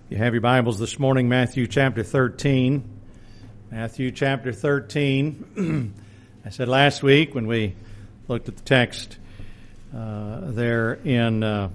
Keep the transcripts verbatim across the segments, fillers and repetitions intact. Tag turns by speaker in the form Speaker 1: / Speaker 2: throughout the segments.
Speaker 1: You have your Bibles this morning, Matthew chapter thirteen. Matthew chapter thirteen. I said last week when we looked at the text uh, there in uh,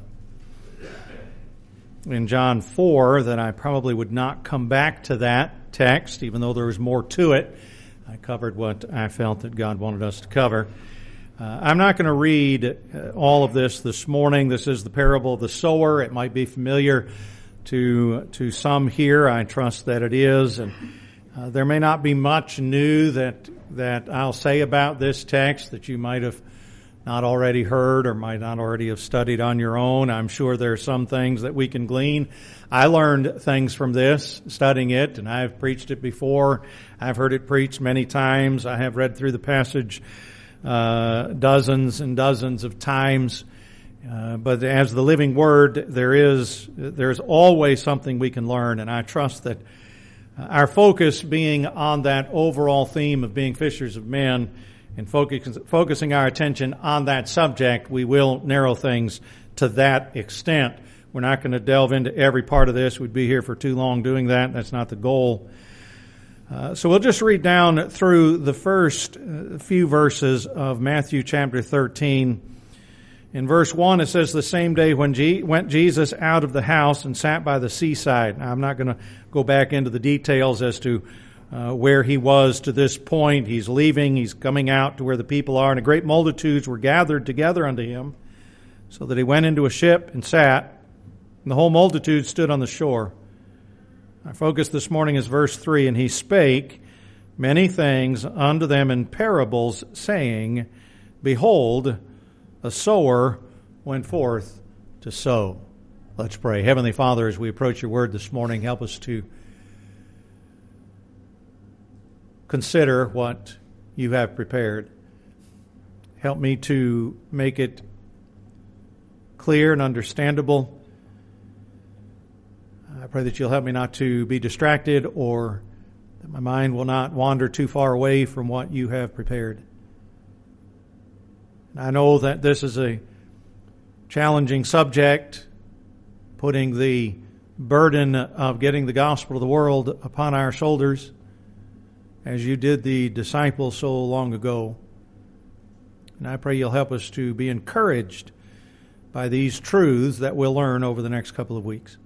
Speaker 1: in John four that I probably would not come back to that text, even though there was more to it. I covered what I felt that God wanted us to cover. Uh, I'm not going to read uh, all of this this morning. This is the parable of the sower. It might be familiar to to some here. I trust that it is. And uh, there may not be much new that that I'll say about this text that you might have not already heard or might not already have studied on your own. I'm sure there are some things that we can glean. I learned things from this, studying it, and I've preached it before. I've heard it preached many times. I have read through the passage uh, dozens and dozens of times. Uh, but as the living Word, there is there's always something we can learn, and I trust that our focus being on that overall theme of being fishers of men and focus, focusing our attention on that subject, we will narrow things to that extent. We're not going to delve into every part of this. We'd be here for too long doing that. That's not the goal. Uh, so we'll just read down through the first uh, few verses of Matthew chapter thirteen. In verse one, it says, the same day when G- went Jesus out of the house and sat by the seaside. Now, I'm not going to go back into the details as to uh, where he was to this point. He's leaving. He's coming out to where the people are. And a great multitudes were gathered together unto him, so that he went into a ship and sat. And the whole multitude stood on the shore. Our focus this morning is verse three. And he spake many things unto them in parables, saying, Behold, a sower went forth to sow. Let's pray. Heavenly Father, as we approach your word this morning, help us to consider what you have prepared. Help me to make it clear and understandable. I pray that you'll help me not to be distracted or that my mind will not wander too far away from what you have prepared. I know that this is a challenging subject, putting the burden of getting the gospel to the world upon our shoulders, as you did the disciples so long ago. And I pray you'll help us to be encouraged by these truths that we'll learn over the next couple of weeks.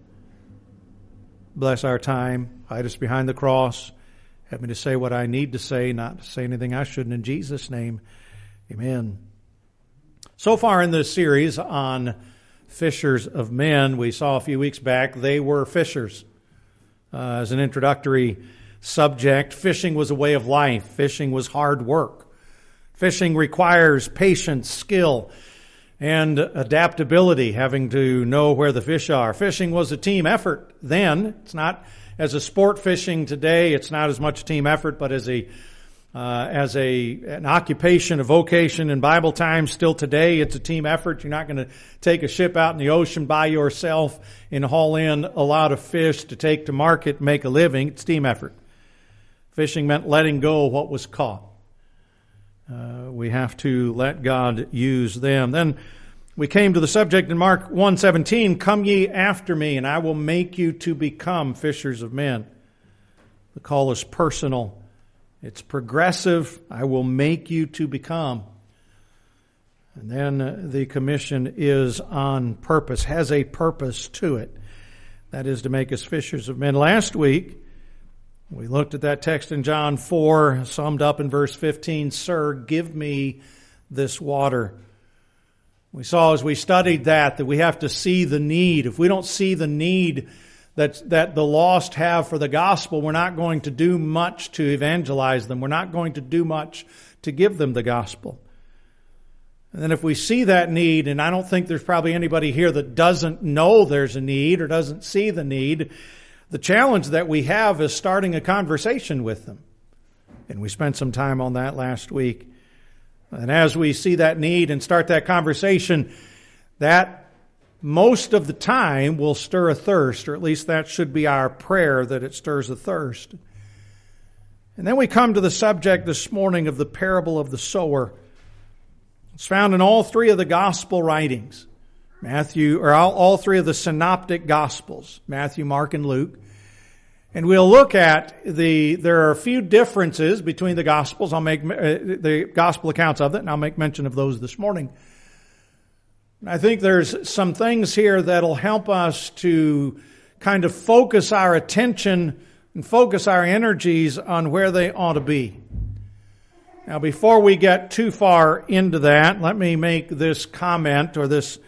Speaker 1: Bless our time. Hide us behind the cross. Help me to say what I need to say, not to say anything I shouldn't. In Jesus' name, amen. So far in this series on fishers of men, we saw a few weeks back they were fishers. Uh, as an introductory subject, fishing was a way of life. Fishing was hard work. Fishing requires patience, skill, and adaptability, having to know where the fish are. Fishing was a team effort then. It's not as a sport fishing today. It's not as much a team effort, but as a Uh, as a an occupation, a vocation in Bible times, still today, it's a team effort. You're not going to take a ship out in the ocean by yourself and haul in a lot of fish to take to market and make a living. It's team effort. Fishing meant letting go of what was caught. Uh, we have to let God use them. Then we came to the subject in Mark one seventeen, Come ye after me, and I will make you to become fishers of men. The call is personal. It's progressive. I will make you to become. And then uh, the commission is on purpose, has a purpose to it. That is to make us fishers of men. Last week, we looked at that text in John four, summed up in verse fifteen, Sir, give me this water. We saw as we studied that, that we have to see the need. If we don't see the need That, that the lost have for the gospel, we're not going to do much to evangelize them. We're not going to do much to give them the gospel. And then if we see that need, and I don't think there's probably anybody here that doesn't know there's a need or doesn't see the need, the challenge that we have is starting a conversation with them. And we spent some time on that last week. And as we see that need and start that conversation, that most of the time will stir a thirst, or at least that should be our prayer, that it stirs a thirst. And then we come to the subject this morning of the parable of the sower. It's found in all three of the gospel writings. Matthew, or all, all three of the synoptic Gospels, Matthew, Mark, and Luke. And we'll look at the, there are a few differences between the Gospels. I'll make, uh, the Gospel accounts of it, and I'll make mention of those this morning. I think there's some things here that'll help us to kind of focus our attention and focus our energies on where they ought to be. Now, before we get too far into that, let me make this comment or this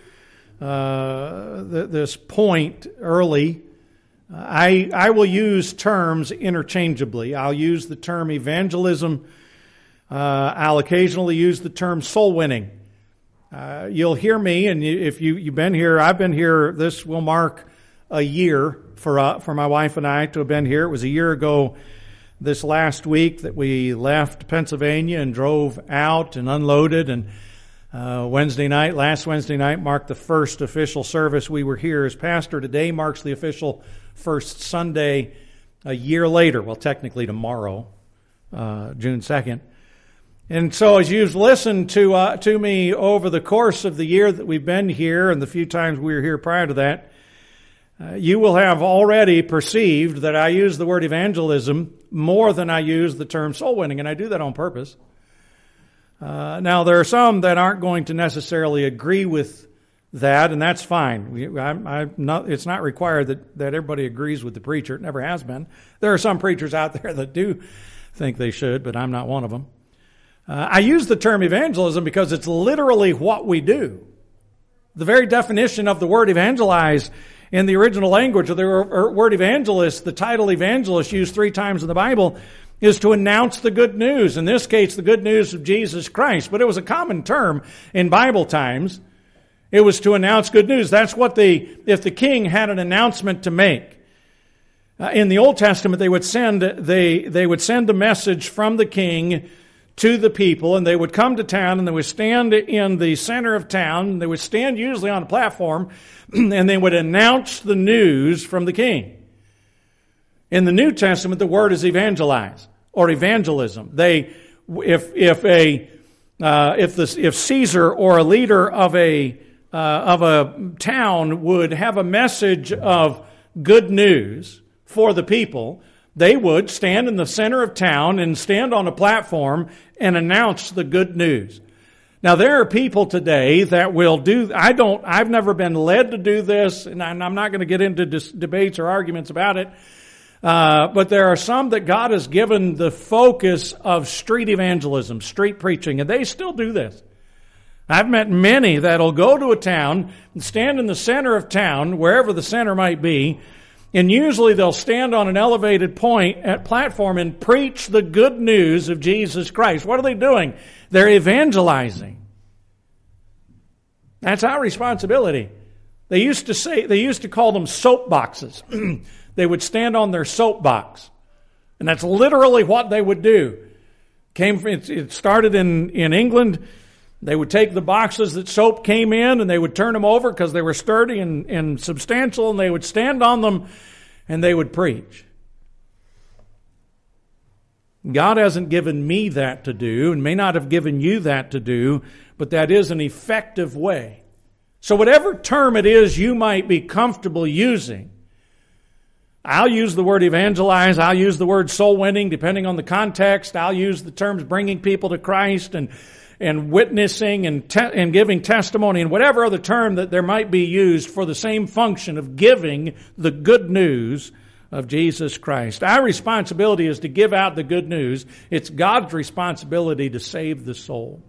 Speaker 1: uh, th- this point early. I I will use terms interchangeably. I'll use the term evangelism. Uh, I'll occasionally use the term soul winning. Uh, you'll hear me, and you, if you, you've been here, I've been here, this will mark a year for uh, for my wife and I to have been here. It was a year ago this last week that we left Pennsylvania and drove out and unloaded, and uh, Wednesday night, last Wednesday night, marked the first official service we were here as pastor. Today marks the official first Sunday a year later, well, technically tomorrow, uh, June second. And so as you've listened to uh, to me over the course of the year that we've been here and the few times we were here prior to that, uh, you will have already perceived that I use the word evangelism more than I use the term soul winning, and I do that on purpose. Uh, now, there are some that aren't going to necessarily agree with that, and that's fine. We, I'm, I'm not, it's not required that, that everybody agrees with the preacher. It never has been. There are some preachers out there that do think they should, but I'm not one of them. Uh, I use the term evangelism because it's literally what we do. The very definition of the word evangelize in the original language of the word evangelist, the title evangelist used three times in the Bible, is to announce the good news. In this case, the good news of Jesus Christ. But it was a common term in Bible times. It was to announce good news. That's what the, if the king had an announcement to make. Uh, in the Old Testament, they would send, they, they would send a message from the king to the people, and they would come to town, and they would stand in the center of town. They would stand usually on a platform, and they would announce the news from the king. In the New Testament, the word is evangelize or evangelism. They, if if a uh, if the if Caesar or a leader of a uh, of a town would have a message of good news for the people, they would stand in the center of town and stand on a platform and announce the good news. Now, there are people today that will do, I don't, I've never been led to do this, and I'm not going to get into dis- debates or arguments about it, uh, but there are some that God has given the focus of street evangelism, street preaching, and they still do this. I've met many that'll go to a town and stand in the center of town, wherever the center might be, and usually they'll stand on an elevated point at platform and preach the good news of Jesus Christ. What are they doing? They're evangelizing. That's our responsibility. They used to say, they used to call them soapboxes. They would stand on their soapbox. And that's literally what they would do. Came from, it started in, in England. They would take the boxes that soap came in and they would turn them over because they were sturdy and, and substantial, and they would stand on them and they would preach. God hasn't given me that to do and may not have given you that to do, but that is an effective way. So whatever term it is you might be comfortable using, I'll use the word evangelize, I'll use the word soul winning, depending on the context. I'll use the terms bringing people to Christ and and witnessing and te- and giving testimony and whatever other term that there might be used for the same function of giving the good news of Jesus Christ. Our responsibility is to give out the good news. It's God's responsibility to save the soul.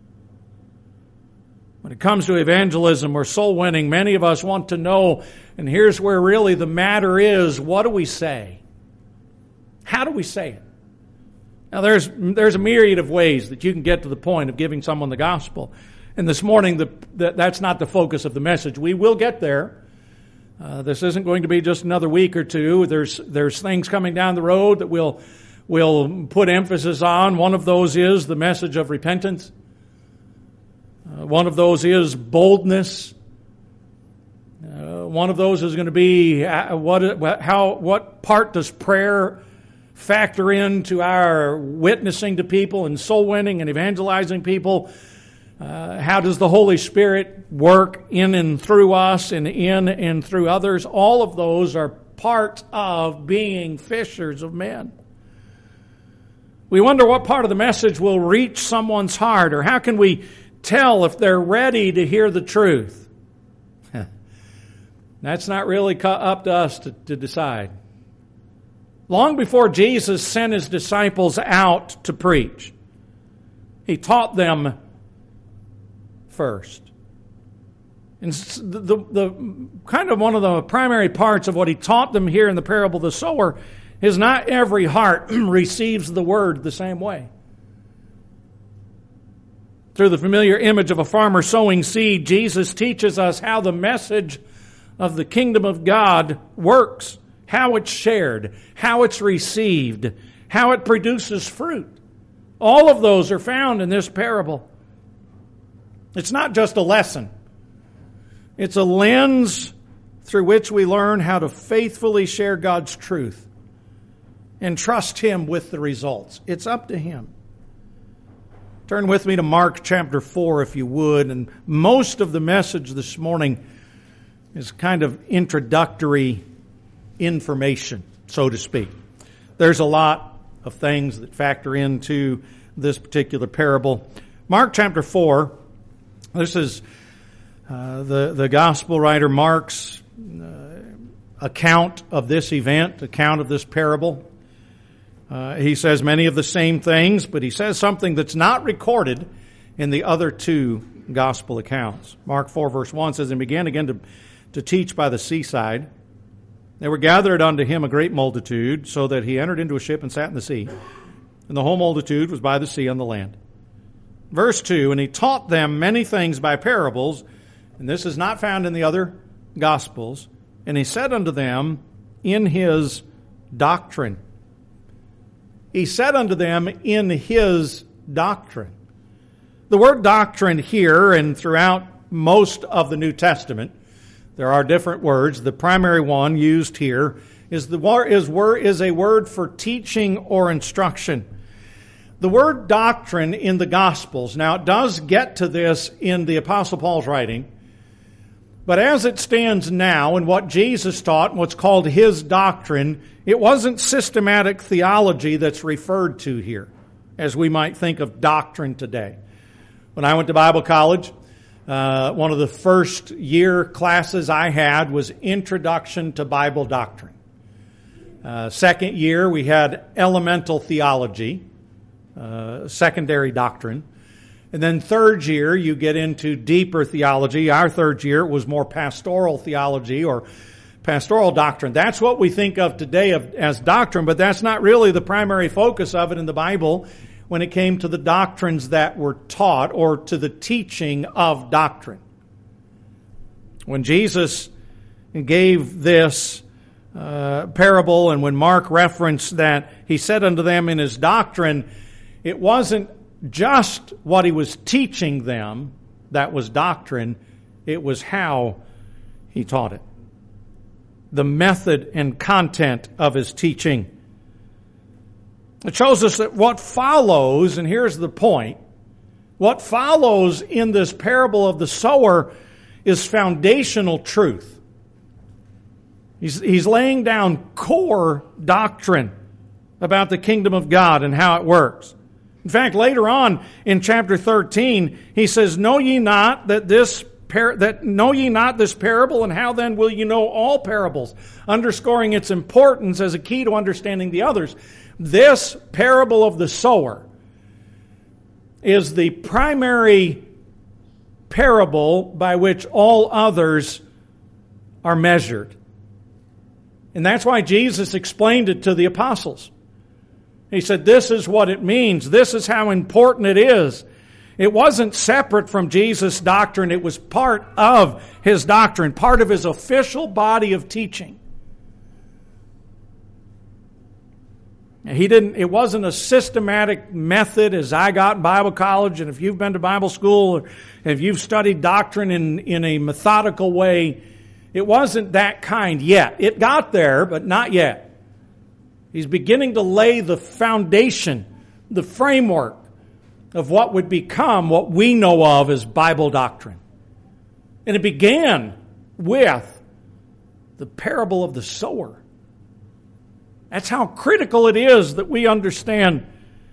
Speaker 1: When it comes to evangelism or soul winning, many of us want to know, and here's where really the matter is, what do we say? How do we say it? Now, there's there's a myriad of ways that you can get to the point of giving someone the gospel. And this morning, the, the, that's not the focus of the message. We will get there. Uh, this isn't going to be just another week or two. There's there's things coming down the road that we'll, we'll put emphasis on. One of those is the message of repentance. Uh, one of those is boldness. Uh, one of those is going to be uh, what how what part does prayer factor into our witnessing to people and soul winning and evangelizing people. Uh, how does the Holy Spirit work in and through us and in and through others? All of those are part of being fishers of men. We wonder what part of the message will reach someone's heart, or how can we tell if they're ready to hear the truth? That's not really up to us to, to decide. Long before Jesus sent his disciples out to preach, he taught them first. And the, the, the kind of one of the primary parts of what he taught them here in the parable of the sower is not every heart receives the word the same way. Through the familiar image of a farmer sowing seed, Jesus teaches us how the message of the kingdom of God works, how it's shared, how it's received, how it produces fruit. All of those are found in this parable. It's not just a lesson. It's a lens through which we learn how to faithfully share God's truth and trust Him with the results. It's up to Him. Turn with me to Mark chapter four, if you would. And most of the message this morning is kind of introductory information, so to speak. There's a lot of things that factor into this particular parable. Mark chapter four, this is uh, the, the gospel writer Mark's uh, account of this event, account of this parable. Uh, he says many of the same things, but he says something that's not recorded in the other two gospel accounts. Mark four verse one says, "And began again to, to teach by the seaside. There were gathered unto him a great multitude, so that he entered into a ship and sat in the sea. And the whole multitude was by the sea on the land." Verse two, "And he taught them many things by parables," and this is not found in the other gospels. "And he said unto them in his doctrine." He said unto them in his doctrine. The word doctrine here and throughout most of the New Testament, there are different words. The primary one used here is the is is a word for teaching or instruction. The word doctrine in the Gospels, now it does get to this in the Apostle Paul's writing, but as it stands now in what Jesus taught and what's called his doctrine, it wasn't systematic theology that's referred to here, as we might think of doctrine today. When I went to Bible college, uh, one of the first year classes I had was Introduction to Bible Doctrine. Uh, second year, we had Elemental Theology, uh, secondary doctrine. And then third year, you get into deeper theology. Our third year was more pastoral theology or pastoral doctrine. That's what we think of today of, as doctrine, but that's not really the primary focus of it in the Bible when it came to the doctrines that were taught or to the teaching of doctrine. When Jesus gave this uh, parable and when Mark referenced that he said unto them in his doctrine, it wasn't just what he was teaching them that was doctrine, it was how he taught it. The method and content of his teaching. It shows us that what follows, and here's the point, what follows in this parable of the sower is foundational truth. He's, he's laying down core doctrine about the kingdom of God and how it works. In fact, later on in chapter thirteen, he says, "Know ye not that this par- that know ye not this parable, and how then will you know all parables?" Underscoring its importance as a key to understanding the others. This parable of the sower is the primary parable by which all others are measured. And that's why Jesus explained it to the apostles. He said, this is what it means. This is how important it is. It wasn't separate from Jesus' doctrine. It was part of his doctrine, part of his official body of teaching. He didn't, it wasn't a systematic method as I got in Bible college, and if you've been to Bible school, or if you've studied doctrine in, in a methodical way, it wasn't that kind yet. It got there, but not yet. He's beginning to lay the foundation, the framework of what would become what we know of as Bible doctrine. And it began with the parable of the sower. That's how critical it is that we understand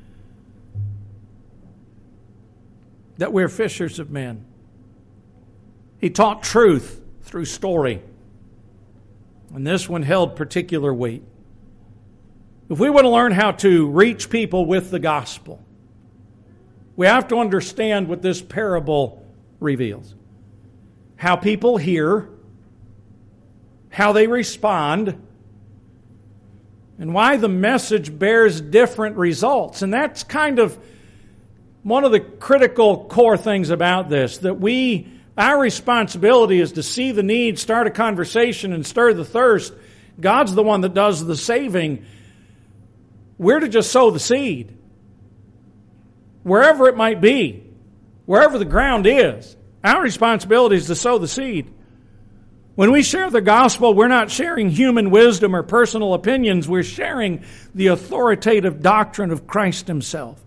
Speaker 1: that we're fishers of men. He taught truth through story. And this one held particular weight. If we want to learn how to reach people with the gospel, we have to understand what this parable reveals. How people hear, how they respond, and why the message bears different results. And that's kind of one of the critical core things about this, that we, our responsibility is to see the need, start a conversation, and stir the thirst. God's the one that does the saving. We're to just sow the seed. Wherever it might be, wherever the ground is, our responsibility is to sow the seed. When we share the gospel, we're not sharing human wisdom or personal opinions. We're sharing the authoritative doctrine of Christ Himself.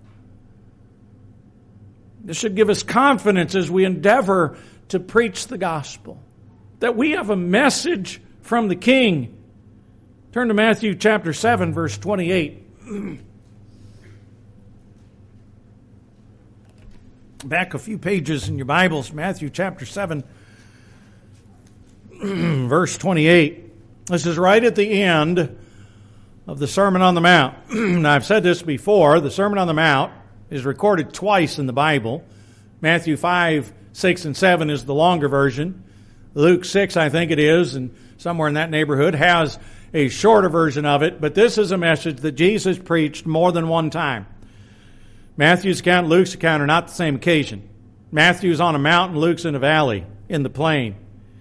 Speaker 1: This should give us confidence as we endeavor to preach the gospel, that we have a message from the King. Turn to Matthew chapter seven, verse twenty-eight. Back a few pages in your Bibles, Matthew chapter seven, verse twenty-eight. This is right at the end of the Sermon on the Mount. Now, I've said this before. The Sermon on the Mount is recorded twice in the Bible. Matthew five, six, and seven is the longer version. Luke six, I think it is, and somewhere in that neighborhood, has a shorter version of it. But this is a message that Jesus preached more than one time. Matthew's account and Luke's account are not the same occasion. Matthew's on a mountain, Luke's in a valley, in the plain.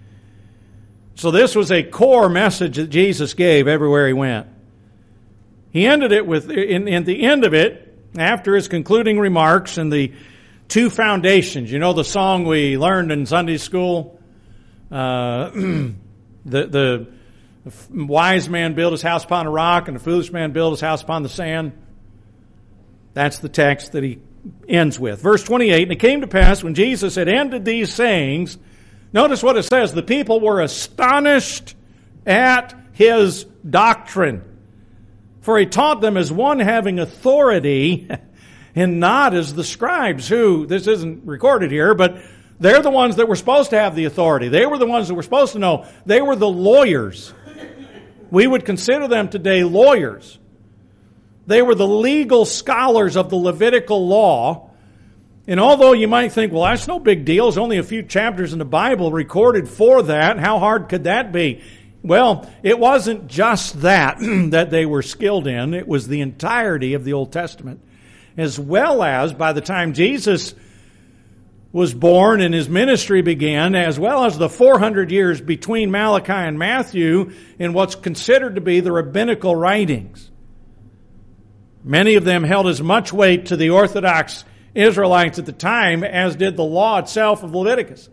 Speaker 1: So this was a core message that Jesus gave everywhere He went. He ended it with, in, in the end of it, after His concluding remarks and the two foundations. You know the song we learned in Sunday school? Uh, the, the wise man built his house upon a rock and the foolish man built his house upon the sand. That's the text that he ends with. Verse twenty-eight, and it came to pass when Jesus had ended these sayings, notice what it says, the people were astonished at His doctrine. For He taught them as one having authority and not as the scribes who, this isn't recorded here, but they're the ones that were supposed to have the authority. They were the ones that were supposed to know. They were the lawyers. We would consider them today lawyers. They were the legal scholars of the Levitical law. And although you might think, well, that's no big deal. There's only a few chapters in the Bible recorded for that. How hard could that be? Well, it wasn't just that that they were skilled in. It was the entirety of the Old Testament. As well as, by the time Jesus was born and His ministry began, as well as the four hundred years between Malachi and Matthew in what's considered to be the rabbinical writings. Many of them held as much weight to the Orthodox Israelites at the time as did the law itself of Leviticus.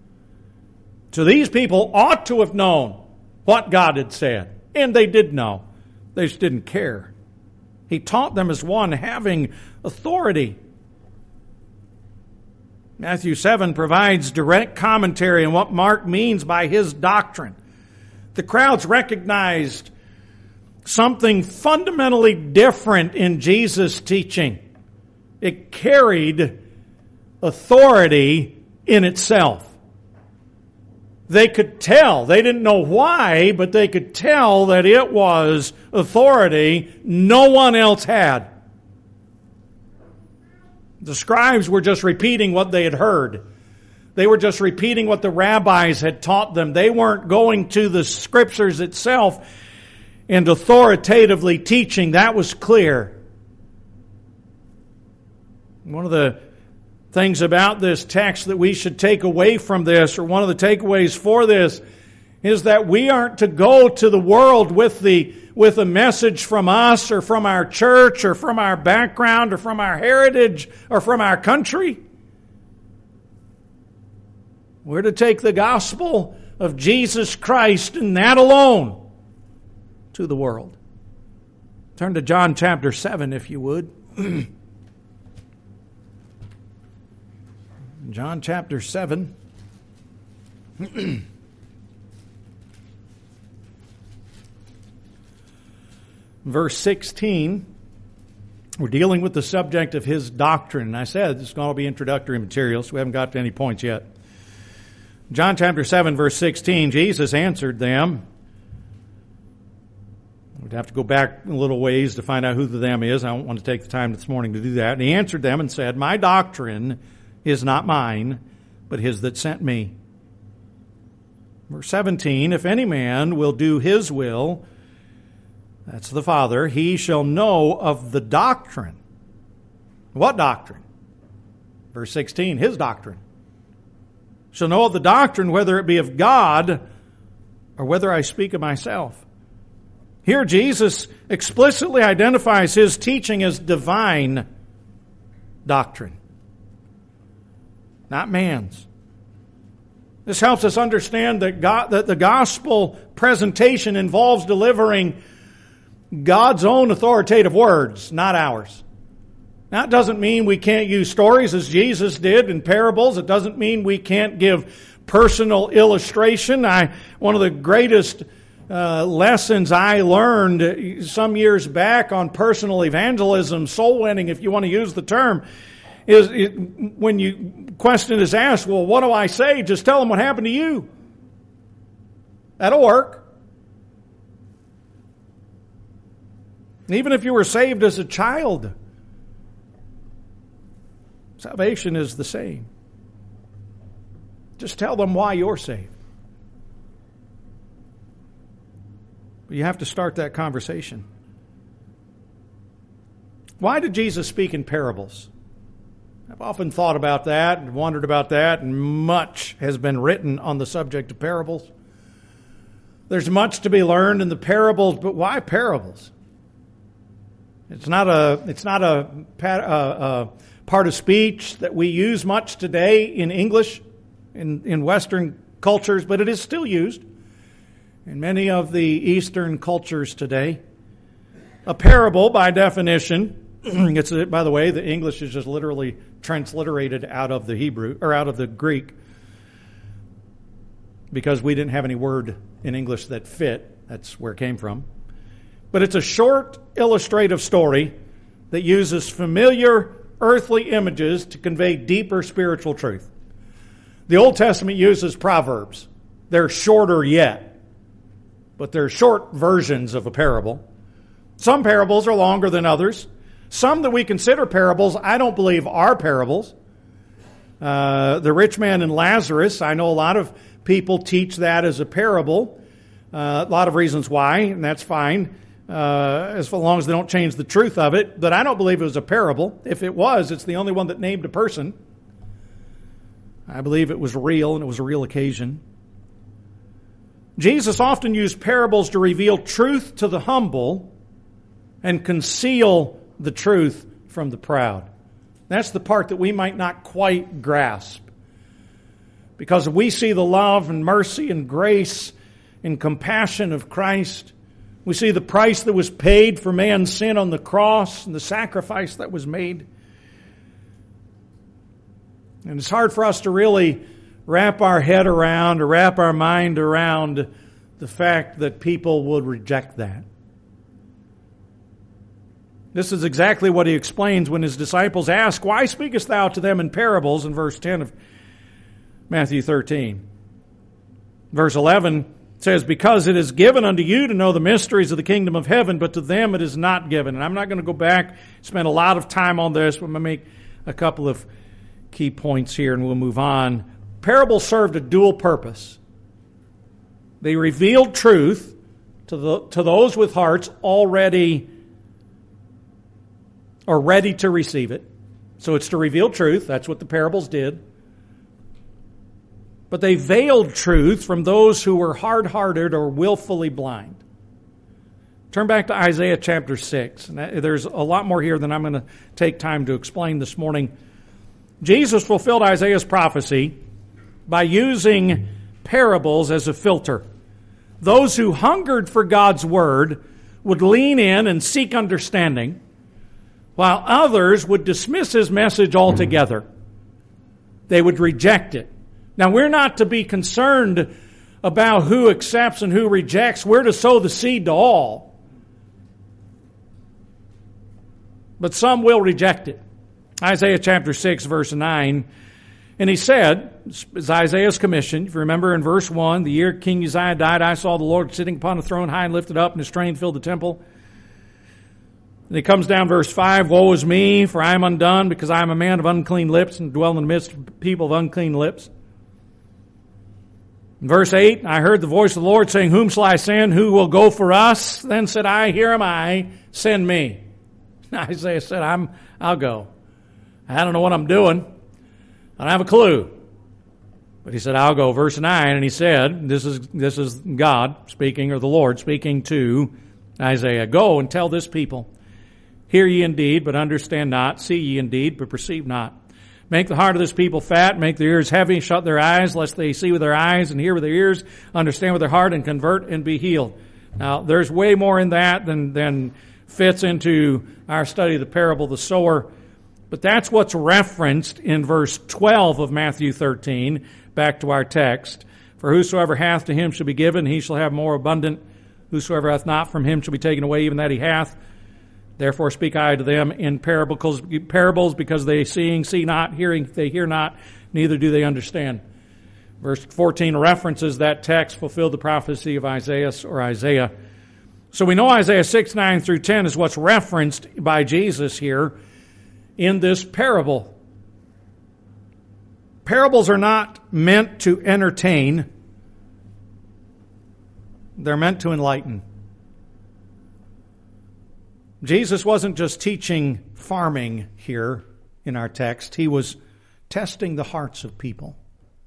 Speaker 1: So these people ought to have known what God had said. And they did know. They just didn't care. He taught them as one having authority. Matthew seven provides direct commentary on what Mark means by His doctrine. The crowds recognized something fundamentally different in Jesus' teaching. It carried authority in itself. They could tell, they didn't know why, but they could tell that it was authority no one else had. The scribes were just repeating what they had heard. They were just repeating what the rabbis had taught them. They weren't going to the Scriptures itself and authoritatively teaching. That was clear. One of the things about this text that we should take away from this, or one of the takeaways for this, is that we aren't to go to the world with the with a message from us or from our church or from our background or from our heritage or from our country. We're to take the gospel of Jesus Christ and that alone to the world. Turn to John chapter seven, if you would. John chapter seven. Verse sixteen. We're dealing with the subject of his doctrine. And I said this is going to be introductory material, so we haven't got to any points yet. John chapter seven, verse sixteen, Jesus answered them. We'd have to go back a little ways to find out who the them is. I don't want to take the time this morning to do that. And he answered them and said, my doctrine is not mine, but his that sent me. Verse seventeen, if any man will do his will, that's the Father, he shall know of the doctrine. What doctrine? Verse sixteen, his doctrine. Shall know of the doctrine whether it be of God or whether I speak of myself. Here Jesus explicitly identifies his teaching as divine doctrine, not man's. This helps us understand that God, that the gospel presentation involves delivering God's own authoritative words, not ours. That doesn't mean we can't use stories as Jesus did in parables. It doesn't mean we can't give personal illustration. I, one of the greatest uh, lessons I learned some years back on personal evangelism, soul winning, if you want to use the term, is it, when you question is asked, well, what do I say? Just tell them what happened to you. That'll work. Even if you were saved as a child, salvation is the same. Just tell them why you're saved. But you have to start that conversation. Why did Jesus speak in parables? I've often thought about that and wondered about that, and much has been written on the subject of parables. There's much to be learned in the parables, but why parables? It's not a it's not a, a, a part of speech that we use much today in English, in, in Western cultures, but it is still used in many of the Eastern cultures today. A parable, by definition, it's a, by the way, the English is just literally transliterated out of the Hebrew or out of the Greek because we didn't have any word in English that fit. That's where it came from. But it's a short illustrative story that uses familiar earthly images to convey deeper spiritual truth. The Old Testament uses proverbs. They're shorter yet, but they're short versions of a parable. Some parables are longer than others. Some that we consider parables, I don't believe are parables. Uh, the rich man and Lazarus, I know a lot of people teach that as a parable. Uh, a lot of reasons why, and that's fine. Uh, as long as they don't change the truth of it. But I don't believe it was a parable. If it was, it's the only one that named a person. I believe it was real, and it was a real occasion. Jesus often used parables to reveal truth to the humble and conceal the truth from the proud. That's the part that we might not quite grasp. Because we see the love and mercy and grace and compassion of Christ. We see the price that was paid for man's sin on the cross and the sacrifice that was made. And it's hard for us to really wrap our head around or wrap our mind around the fact that people would reject that. This is exactly what he explains when his disciples ask, why speakest thou to them in parables, in verse ten of Matthew thirteen. Verse eleven says, because it is given unto you to know the mysteries of the kingdom of heaven, but to them it is not given. And I'm not going to go back, spend a lot of time on this. I'm going to make a couple of key points here and we'll move on. Parables served a dual purpose. They revealed truth to the to those with hearts already or ready to receive it. So it's to reveal truth. That's what the parables did. But they veiled truth from those who were hard-hearted or willfully blind. Turn back to Isaiah chapter six. And there's a lot more here than I'm going to take time to explain this morning. Jesus fulfilled Isaiah's prophecy by using parables as a filter. Those who hungered for God's word would lean in and seek understanding, while others would dismiss his message altogether. They would reject it. Now, we're not to be concerned about who accepts and who rejects. We're to sow the seed to all. But some will reject it. Isaiah chapter six, verse nine. And he said, it's Isaiah's commission. If you remember in verse one, the year King Uzziah died, I saw the Lord sitting upon a throne high and lifted up, and his train filled the temple. And he comes down verse five, woe is me, for I am undone, because I am a man of unclean lips, and dwell in the midst of people of unclean lips. In verse eight, I heard the voice of the Lord saying, whom shall I send? Who will go for us? Then said I, here am I, send me. Isaiah said, I'm, I'll go. I don't know what I'm doing. I don't have a clue. But he said, I'll go. Verse nine, and he said, this is, this is God speaking, or the Lord speaking to Isaiah, go and tell this people, hear ye indeed, but understand not, see ye indeed, but perceive not. Make the heart of this people fat, make their ears heavy, shut their eyes, lest they see with their eyes and hear with their ears, understand with their heart, and convert and be healed. Now, there's way more in that than, than fits into our study of the parable of the sower. But that's what's referenced in verse twelve of Matthew thirteen, back to our text. For whosoever hath to him shall be given, he shall have more abundant. Whosoever hath not from him shall be taken away, even that he hath. Therefore speak I to them in parables, parables because they seeing see not, hearing they hear not, neither do they understand. Verse fourteen references that text, fulfilled the prophecy of Isaiah or Isaiah. So we know Isaiah six, nine through ten is what's referenced by Jesus here in this parable. Parables are not meant to entertain. They're meant to enlighten. Jesus wasn't just teaching farming here in our text. He was testing the hearts of people.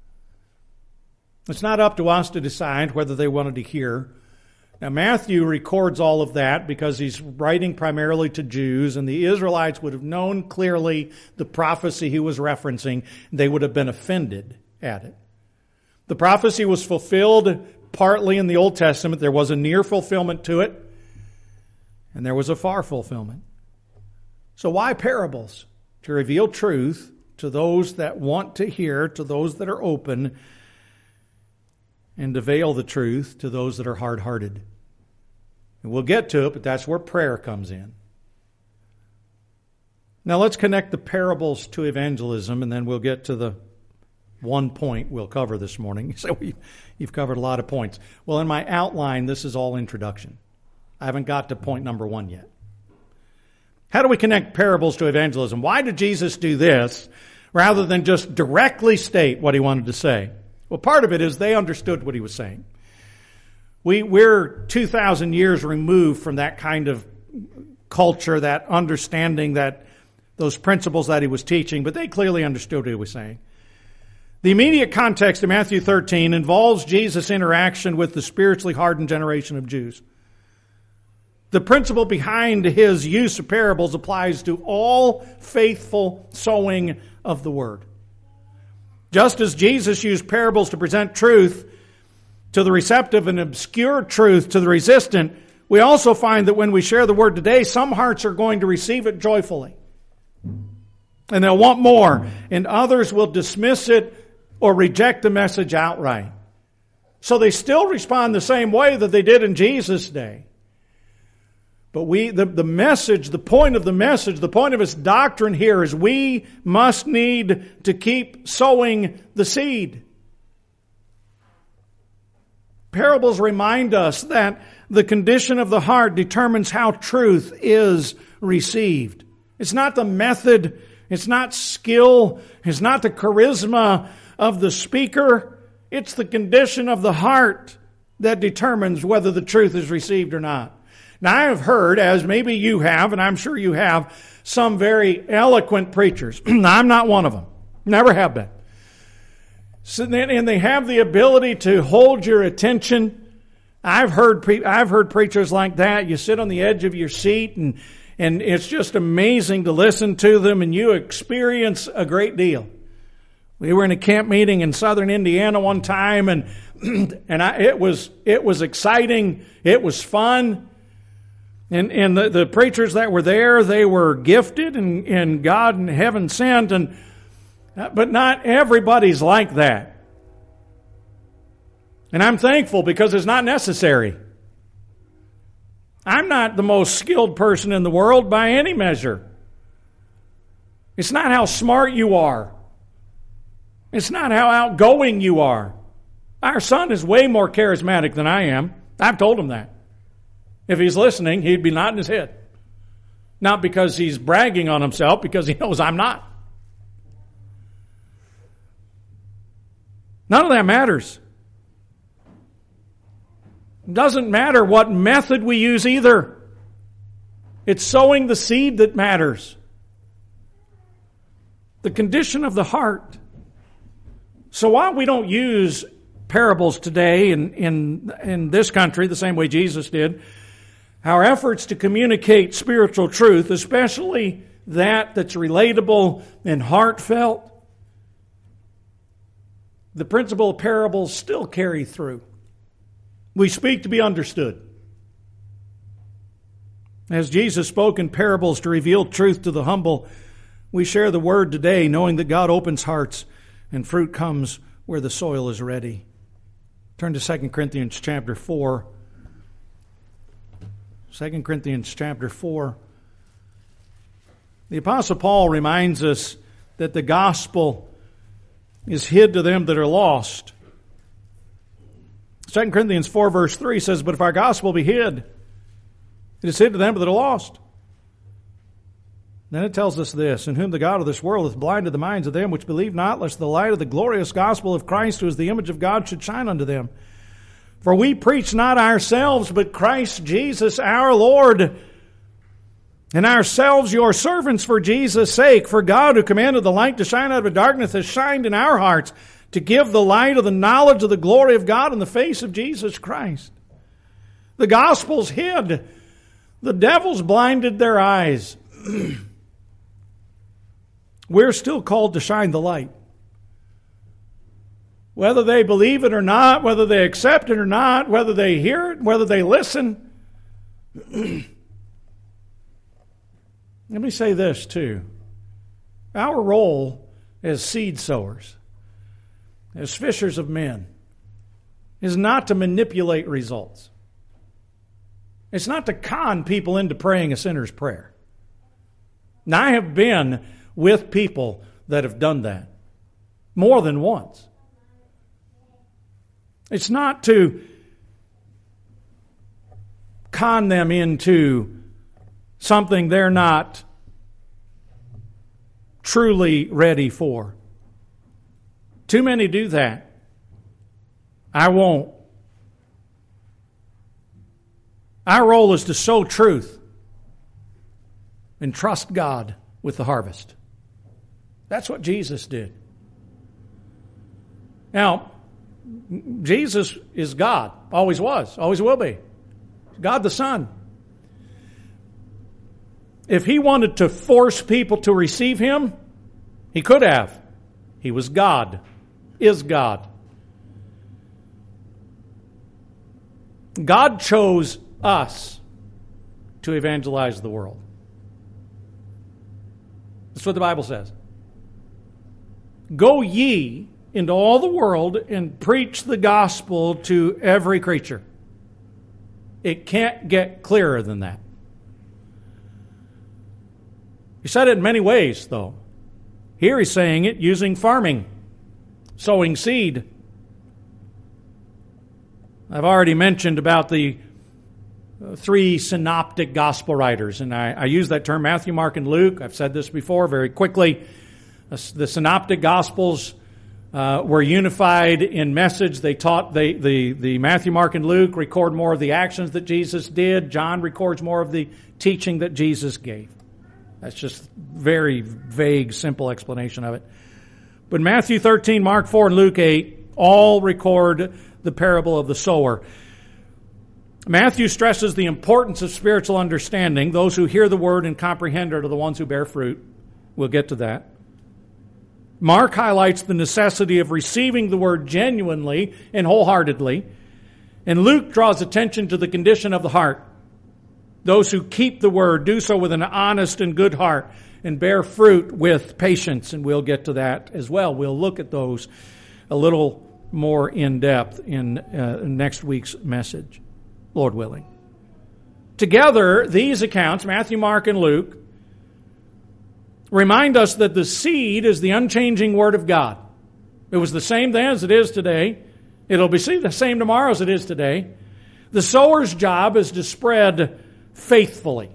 Speaker 1: It's not up to us to decide whether they wanted to hear. Now, Matthew records all of that because he's writing primarily to Jews, and the Israelites would have known clearly the prophecy he was referencing. They would have been offended at it. The prophecy was fulfilled partly in the Old Testament. There was a near fulfillment to it, and there was a far fulfillment. So why parables? To reveal truth to those that want to hear, to those that are open, and to veil the truth to those that are hard-hearted. And we'll get to it, but that's where prayer comes in. Now let's connect the parables to evangelism, and then we'll get to the one point we'll cover this morning. So we, you've covered a lot of points. Well, in my outline, this is all introduction. I haven't got to point number one yet. How do we connect parables to evangelism? Why did Jesus do this rather than just directly state what he wanted to say? Well, part of it is they understood what he was saying. We, we're two thousand years removed from that kind of culture, that understanding, that those principles that he was teaching, but they clearly understood what he was saying. The immediate context of Matthew thirteen involves Jesus' interaction with the spiritually hardened generation of Jews. The principle behind his use of parables applies to all faithful sowing of the word. Just as Jesus used parables to present truth to the receptive and obscure truth to the resistant, we also find that when we share the word today, some hearts are going to receive it joyfully. And they'll want more. And others will dismiss it or reject the message outright. So they still respond the same way that they did in Jesus' day. But we, the, the message, the point of the message, the point of its doctrine here is we must need to keep sowing the seed. Parables remind us that the condition of the heart determines how truth is received. It's not the method, it's not skill, it's not the charisma of the speaker. It's the condition of the heart that determines whether the truth is received or not. Now, I have heard, as maybe you have, and I'm sure you have, some very eloquent preachers. I'm not one of them. Never have been. So, and they have the ability to hold your attention. I've heard pre- I've heard preachers like that. You sit on the edge of your seat, and, and it's just amazing to listen to them, and you experience a great deal. We were in a camp meeting in southern Indiana one time, and and I, it was it was exciting. It was fun. And and the, the preachers that were there, they were gifted and, and God and heaven sent. And But not everybody's like that. And I'm thankful because it's not necessary. I'm not the most skilled person in the world by any measure. It's not how smart you are. It's not how outgoing you are. Our son is way more charismatic than I am. I've told him that. If he's listening, he'd be nodding his head. Not because he's bragging on himself, because he knows I'm not. None of that matters. It doesn't matter what method we use either. It's sowing the seed that matters. The condition of the heart. So while we don't use parables today in, in, in this country the same way Jesus did, our efforts to communicate spiritual truth, especially that that's relatable and heartfelt, the principle of parables still carry through. We speak to be understood. As Jesus spoke in parables to reveal truth to the humble, we share the word today, knowing that God opens hearts and fruit comes where the soil is ready. Turn to Second Corinthians chapter four. Second Corinthians chapter four. The Apostle Paul reminds us that the gospel is hid to them that are lost. Second Corinthians four verse three says, "But if our gospel be hid, it is hid to them that are lost." Then it tells us this, "In whom the God of this world hath blinded the minds of them which believe not, lest the light of the glorious gospel of Christ, who is the image of God, should shine unto them. For we preach not ourselves, but Christ Jesus our Lord, and ourselves your servants for Jesus' sake. For God, who commanded the light to shine out of darkness, has shined in our hearts to give the light of the knowledge of the glory of God in the face of Jesus Christ." The gospel's hid. The devil's blinded their eyes. We're still called to shine the light. Whether they believe it or not, whether they accept it or not, whether they hear it, whether they listen. Let me say this too. Our role as seed sowers, as fishers of men, is not to manipulate results. It's not to con people into praying a sinner's prayer. Now, I have been with people that have done that more than once. It's not to con them into something they're not truly ready for. Too many do that. I won't. Our role is to sow truth and trust God with the harvest. That's what Jesus did. Now, Jesus is God. Always was. Always will be. God the Son. If he wanted to force people to receive him, he could have. He was God. Is God. God chose us to evangelize the world. That's what the Bible says. Go ye into all the world and preach the gospel to every creature. It can't get clearer than that. He said it in many ways, though. Here he's saying it using farming, sowing seed. I've already mentioned about the three synoptic gospel writers, and I, I use that term, Matthew, Mark, and Luke. I've said this before very quickly. The synoptic gospels uh, were unified in message. They taught, they, the, the Matthew, Mark, and Luke record more of the actions that Jesus did. John records more of the teaching that Jesus gave. That's just very vague, simple explanation of it. But Matthew thirteen, Mark four, and Luke eight all record the parable of the sower. Matthew stresses the importance of spiritual understanding. Those who hear the word and comprehend it are the ones who bear fruit. We'll get to that. Mark highlights the necessity of receiving the word genuinely and wholeheartedly. And Luke draws attention to the condition of the heart. Those who keep the word do so with an honest and good heart and bear fruit with patience. And we'll get to that as well. We'll look at those a little more in depth in uh, next week's message, Lord willing. Together, these accounts, Matthew, Mark, and Luke, remind us that the seed is the unchanging Word of God. It was the same then as it is today. It'll be the same tomorrow as it is today. The sower's job is to spread faithfully.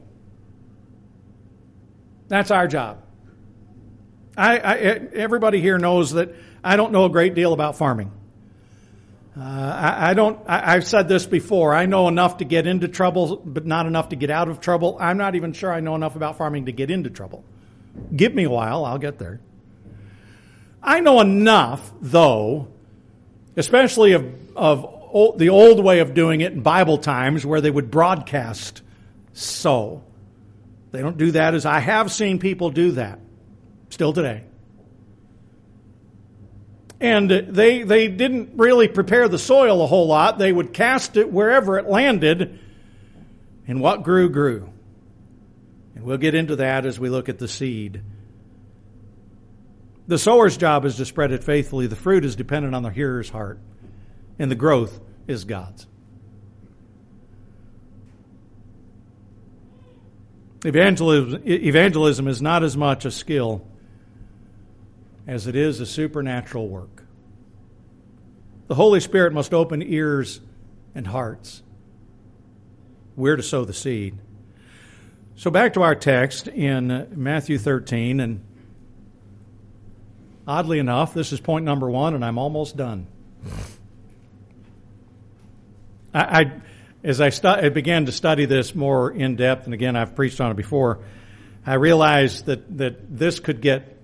Speaker 1: That's our job. I, I, everybody here knows that I don't know a great deal about farming. Uh, I, I don't. I, I've said this before. I know enough to get into trouble, but not enough to get out of trouble. I'm not even sure I know enough about farming to get into trouble. Give me a while, I'll get there. I know enough, though, especially of, of old, the old way of doing it in Bible times, where they would broadcast sow. They don't do that as I have seen people do that, still today. And they they didn't really prepare the soil a whole lot. They would cast it wherever it landed, and what grew, grew. And we'll get into that as we look at the seed. The sower's job is to spread it faithfully. The fruit is dependent on the hearer's heart, and the growth is God's. Evangelism, evangelism is not as much a skill as it is a supernatural work. The Holy Spirit must open ears and hearts. We're to sow the seed. So back to our text in Matthew thirteen, and oddly enough, this is point number one, and I'm almost done. I, I as I, stu- I began to study this more in depth, and again, I've preached on it before, I realized that, that this could get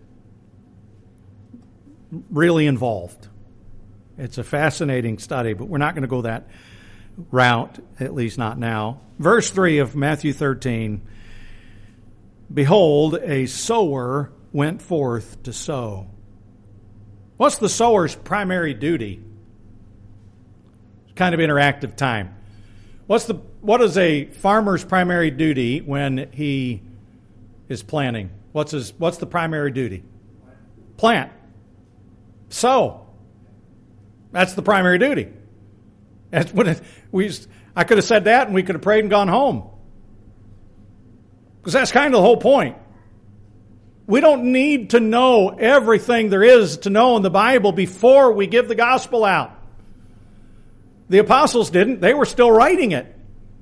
Speaker 1: really involved. It's a fascinating study, but we're not going to go that route, at least not now. Verse three of Matthew thirteen, behold, a sower went forth to sow. What's the sower's primary duty? It's kind of interactive time. What's the what is a farmer's primary duty when he is planting? What's his what's the primary duty? Plant. Sow. That's the primary duty. That's what it, we I could have said that and we could have prayed and gone home. Because that's kind of the whole point. We don't need to know everything there is to know in the Bible before we give the gospel out. The apostles didn't. They were still writing it.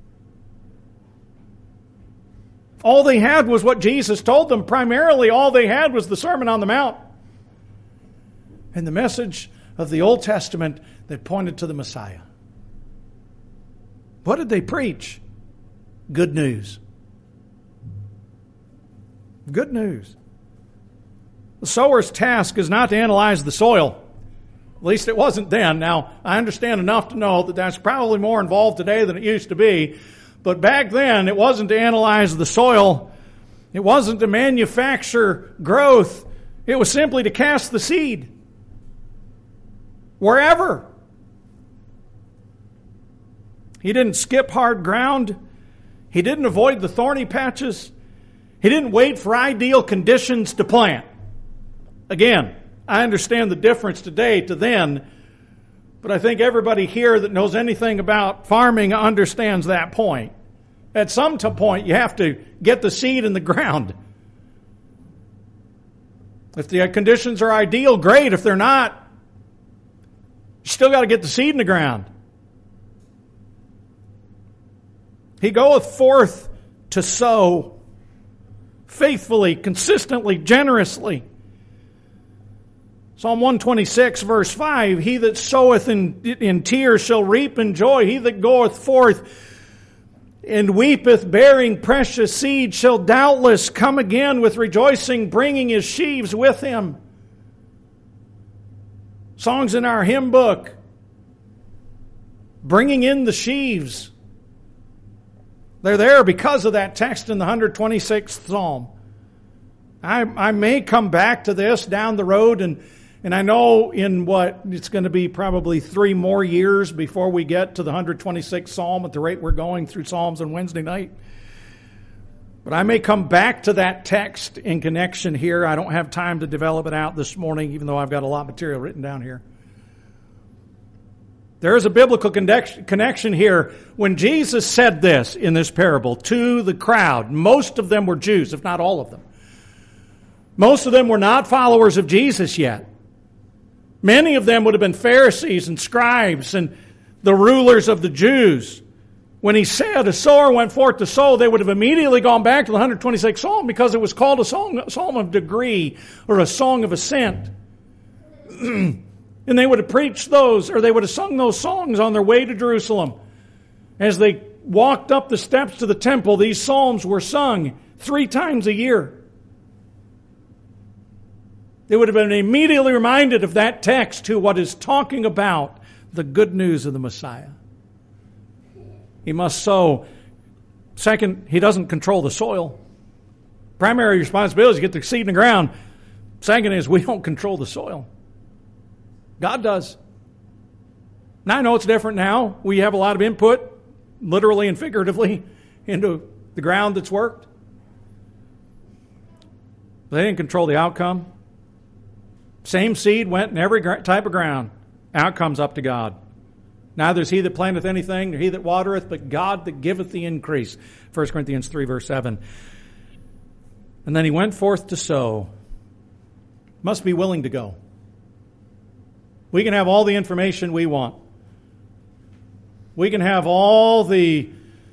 Speaker 1: All they had was what Jesus told them. Primarily, all they had was the Sermon on the Mount and the message of the Old Testament that pointed to the Messiah. What did they preach? Good news. Good news. The sower's task is not to analyze the soil. At least it wasn't then. Now, I understand enough to know that that's probably more involved today than it used to be. But back then, it wasn't to analyze the soil. It wasn't to manufacture growth. It was simply to cast the seed. Wherever. He didn't skip hard ground. He didn't avoid the thorny patches. He didn't wait for ideal conditions to plant. Again, I understand the difference today to then, but I think everybody here that knows anything about farming understands that point. At some point, you have to get the seed in the ground. If the conditions are ideal, great. If they're not, you still got to get the seed in the ground. He goeth forth to sow faithfully, consistently, generously. Psalm one twenty-six, verse five, he that soweth in, in tears shall reap in joy. He that goeth forth and weepeth, bearing precious seed, shall doubtless come again with rejoicing, bringing his sheaves with him. Songs in our hymn book, bringing in the sheaves. They're there because of that text in the one hundred twenty-sixth Psalm. I, I may come back to this down the road, and, and I know in what, it's going to be probably three more years before we get to the one hundred twenty-sixth Psalm at the rate we're going through Psalms on Wednesday night. But I may come back to that text in connection here. I don't have time to develop it out this morning, even though I've got a lot of material written down here. There is a biblical connection here. When Jesus said this in this parable to the crowd, most of them were Jews, if not all of them. Most of them were not followers of Jesus yet. Many of them would have been Pharisees and scribes and the rulers of the Jews. When he said a sower went forth to sow, they would have immediately gone back to the one hundred twenty-sixth Psalm because it was called a song, a psalm of degree or a song of ascent. And they would have preached those, or they would have sung those songs on their way to Jerusalem. As they walked up the steps to the temple, these psalms were sung three times a year. They would have been immediately reminded of that text to what is talking about the good news of the Messiah. He must sow. Second, he doesn't control the soil. Primary responsibility is to get the seed in the ground. Second is we don't control the soil. God does. Now I know it's different now. We have a lot of input, literally and figuratively, into the ground that's worked. But they didn't control the outcome. Same seed went in every type of ground. Outcome's up to God. Neither is he that planteth anything, nor he that watereth, but God that giveth the increase. First Corinthians three, verse seven. And then he went forth to sow. Must be willing to go. We can have all the information we want. We can have all the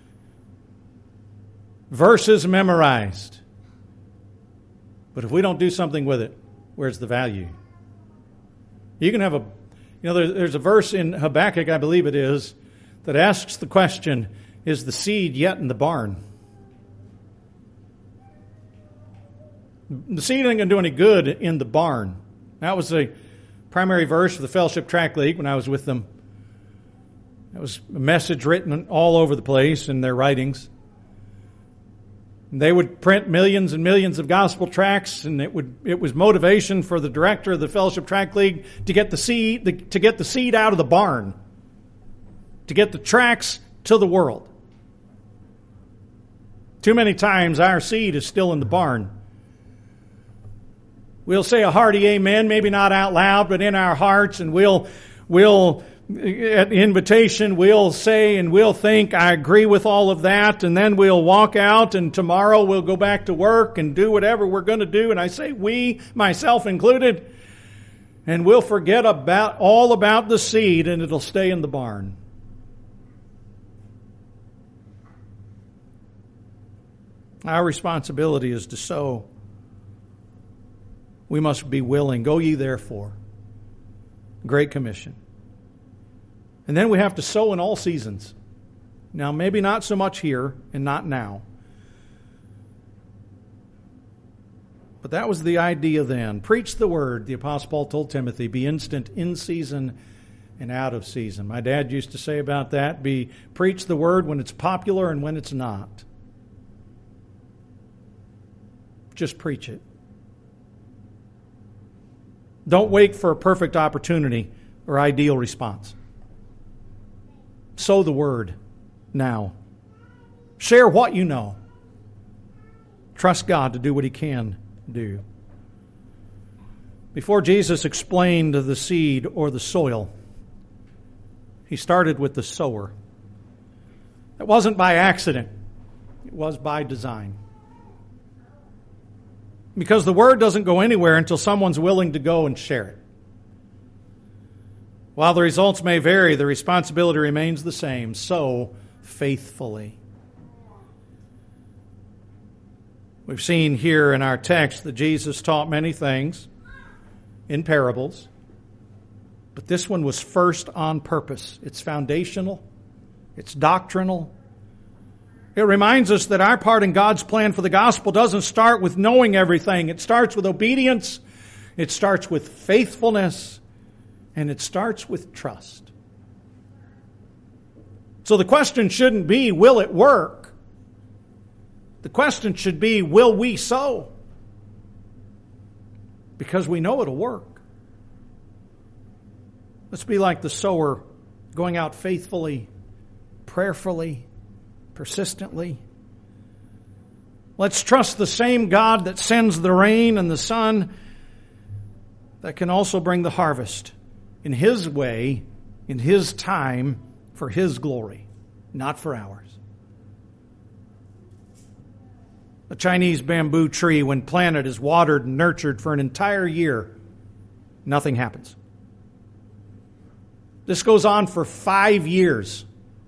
Speaker 1: verses memorized. But if we don't do something with it, where's the value? You can have a You know, there's a verse in Habakkuk, I believe it is, that asks the question, is the seed yet in the barn? The seed ain't going to do any good in the barn. That was the primary verse for the Fellowship Tract League when I was with them. It was a message written all over the place in their writings. They would print millions and millions of gospel tracts, and it would it was motivation for the director of the Fellowship Tract League to get the seed the, to get the seed out of the barn, to get the tracts to the world. Too many times our seed is still in the barn. We'll say a hearty amen, maybe not out loud, but in our hearts, and we'll we'll. At the invitation, we'll say and we'll think, I agree with all of that, and then we'll walk out, and tomorrow we'll go back to work and do whatever we're going to do, and I say we, myself included, and we'll forget about all about the seed, and it'll stay in the barn. Our responsibility is to sow. We must be willing. Go ye therefore. Great Commission. And then we have to sow in all seasons. Now, maybe not so much here and not now. But that was the idea then. Preach the word, the Apostle Paul told Timothy. Be instant in season and out of season. My dad used to say about that, be preach the word when it's popular and when it's not. Just preach it. Don't wait for a perfect opportunity or ideal response. Sow the word now. Share what you know. Trust God to do what he can do. Before Jesus explained the seed or the soil, he started with the sower. It wasn't by accident. It was by design. Because the word doesn't go anywhere until someone's willing to go and share it. While the results may vary, the responsibility remains the same. Sow faithfully. We've seen here in our text that Jesus taught many things in parables, but this one was first on purpose. It's foundational. It's doctrinal. It reminds us that our part in God's plan for the gospel doesn't start with knowing everything. It starts with obedience. It starts with faithfulness. And it starts with trust. So the question shouldn't be, will it work? The question should be, will we sow? Because we know it'll work. Let's be like the sower, going out faithfully, prayerfully, persistently. Let's trust the same God that sends the rain and the sun that can also bring the harvest in His way, in His time, for His glory, not for ours. A Chinese bamboo tree, when planted, is watered and nurtured for an entire year. Nothing happens. This goes on for five years.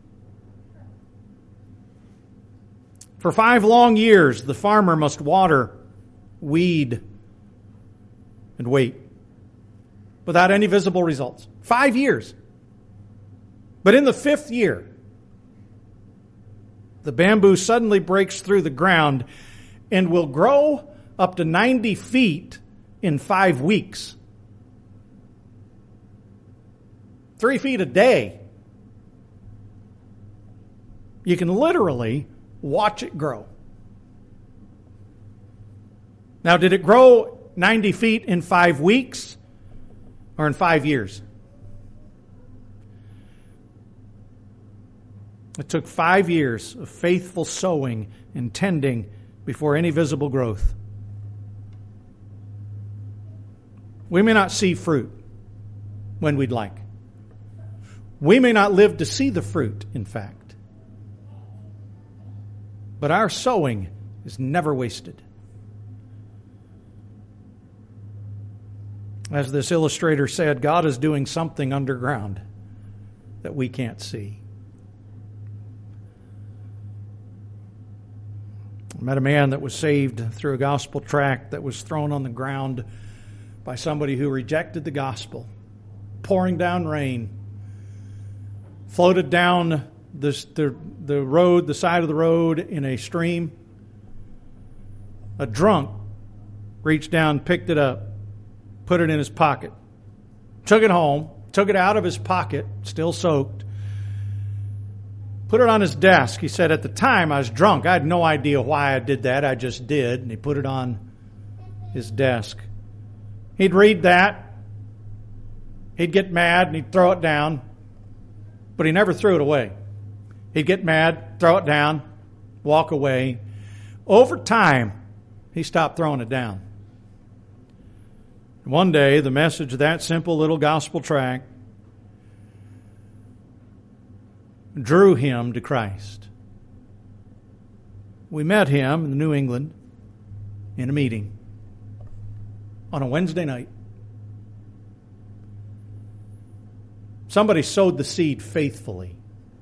Speaker 1: For five long years, the farmer must water, weed, and wait without any visible results. Five years. But in the fifth year, the bamboo suddenly breaks through the ground and will grow up to ninety feet in five weeks. Three feet a day. You can literally watch it grow. Now, did it grow ninety feet in five weeks or in five years? It took five years of faithful sowing and tending before any visible growth. We may not see fruit when we'd like. We may not live to see the fruit, in fact. But our sowing is never wasted. As this illustrator said, God is doing something underground that we can't see. I met a man that was saved through a gospel tract that was thrown on the ground by somebody who rejected the gospel. Pouring down rain. Floated down the, the, the road, the side of the road in a stream. A drunk reached down, picked it up, put it in his pocket. Took it home, took it out of his pocket, still soaked. Put it on his desk. He said, at the time I was drunk. I had no idea why I did that. I just did. And he put it on his desk. He'd read that. He'd get mad and he'd throw it down. But he never threw it away. He'd get mad, throw it down, walk away. Over time, he stopped throwing it down. One day, the message of that simple little gospel tract drew him to Christ. We met him in New England in a meeting on a Wednesday night. Somebody sowed the seed faithfully.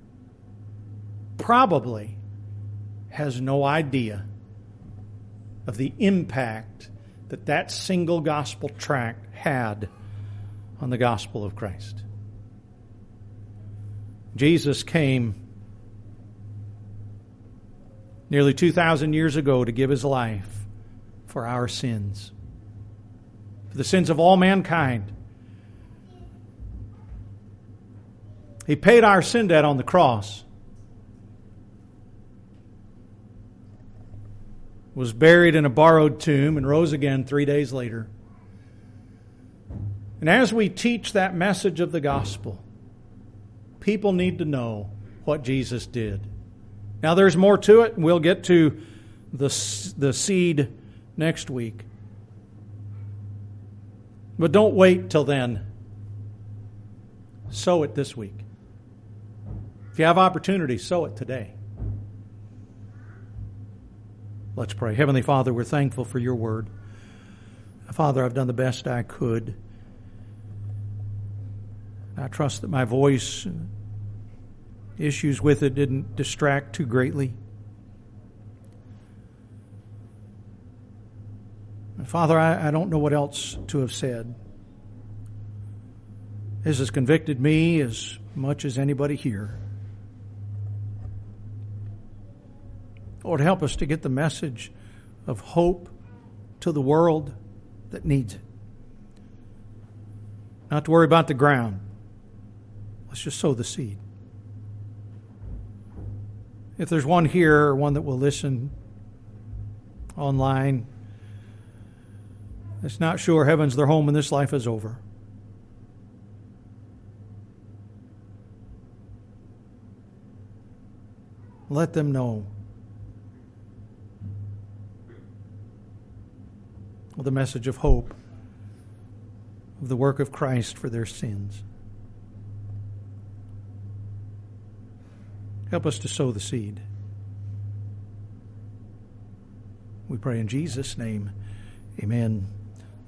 Speaker 1: Probably has no idea of the impact that that single gospel tract had on the gospel of Christ. Jesus came nearly two thousand years ago to give His life for our sins, for the sins of all mankind. He paid our sin debt on the cross, was buried in a borrowed tomb, and rose again three days later. And as we teach that message of the gospel, people need to know what Jesus did. Now there's more to it, and we'll get to the, the seed next week. But don't wait till then. Sow it this week. If you have opportunity, sow it today. Let's pray. Heavenly Father, we're thankful for your word. Father, I've done the best I could. I trust that my voice, issues with it, didn't distract too greatly. Father, I, I don't know what else to have said. This has convicted me as much as anybody here. Lord, help us to get the message of hope to the world that needs it. Not to worry about the ground. Let's just sow the seed. If there's one here or one that will listen online that's not sure heaven's their home and this life is over, let them know the message of hope, of the work of Christ for their sins. Help us to sow the seed. We pray in Jesus' name. Amen.